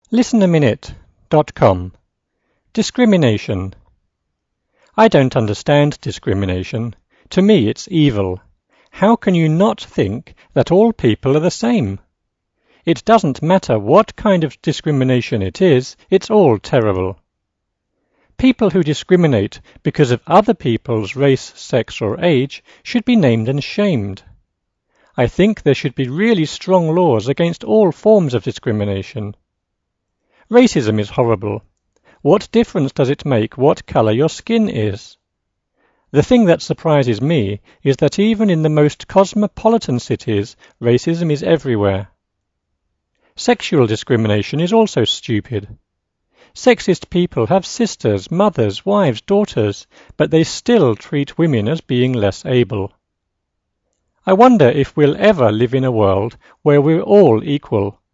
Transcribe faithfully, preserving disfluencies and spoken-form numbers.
listen a minute dot com. Discrimination. I don't understand discrimination. To me it's evil. How can you not think that all people are the same? It doesn't matter what kind of discrimination it is, it's all terrible. People who discriminate because of other people's race, sex or age should be named and shamed. I think there should be really strong laws against all forms of discrimination. Racism is horrible. What difference does it make what color your skin is? The thing that surprises me is that even in the most cosmopolitan cities, racism is everywhere. Sexual discrimination is also stupid. Sexist people have sisters, mothers, wives, daughters, but they still treat women as being less able. I wonder if we'll ever live in a world where we're all equal.